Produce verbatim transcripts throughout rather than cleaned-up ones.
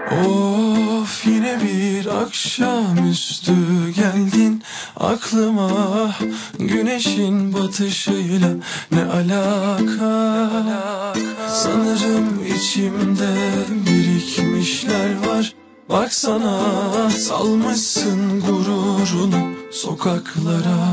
Of, yine bir akşamüstü geldin aklıma. Güneşin batışıyla ne alaka? Sanırım içimde birikmişler var. Baksana, salmışsın gururunu sokaklara.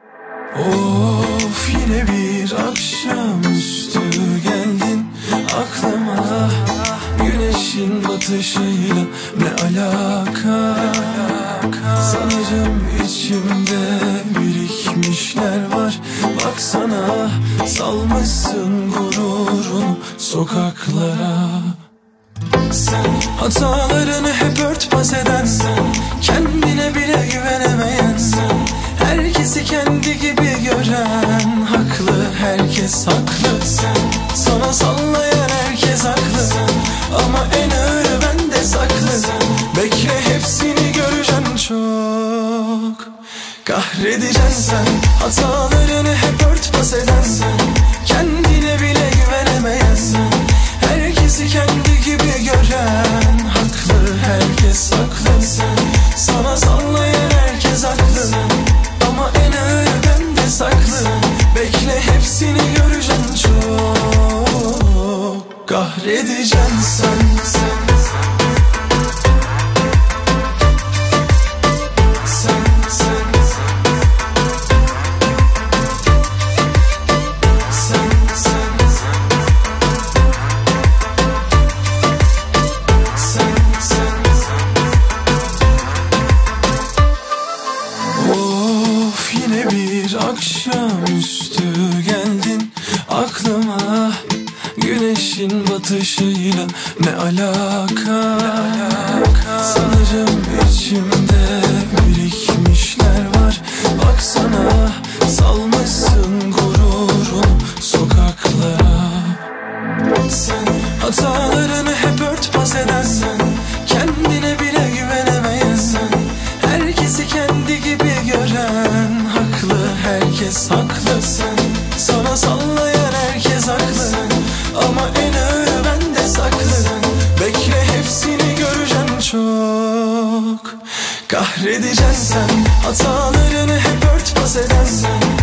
Of, yine bir akşamüstü geldin aklıma. Güneşin batışıyla ne alaka? Sanırım içimde birikmişler var. Baksana, salmışsın gururunu sokaklara. Sen hatalarını hep örtbas eden, sen kendine bile güvenemeyen, sen herkesi kendi gibi gören, haklı herkes haklı, sen sana sallayan herkes haklı, sen ama en ağırı bende saklı, sen bekle hepsini göreceksin çok. Kahredeceksin sen hatalarını hep örtbas eden, sen kendine bile güvenemeyen, sen herkesi kendi gibi gören, haklı herkes haklı, sen sana sallayan herkes haklı, sen ama en ağır bende saklı, bekle hepsini göreceksin çok. Kahredeceksin sen, sen. Akşamüstü geldin aklıma. Güneşin batışıyla ne alaka? Sanırım içimde birikmişler var. Baksana, salmışsın gururun sokaklara. Sen hatalarını hep örtbas eden, sen kendine bile güvenemeyen, sen herkesi kendi gibi gören, haklı herkes haklı, sen sana sallayan herkes haklı, sen ama en ağır bende saklı, sen bekle hepsini göreceksin çok. Kahredeceksin sen hatalarını hep örtbas eden, sen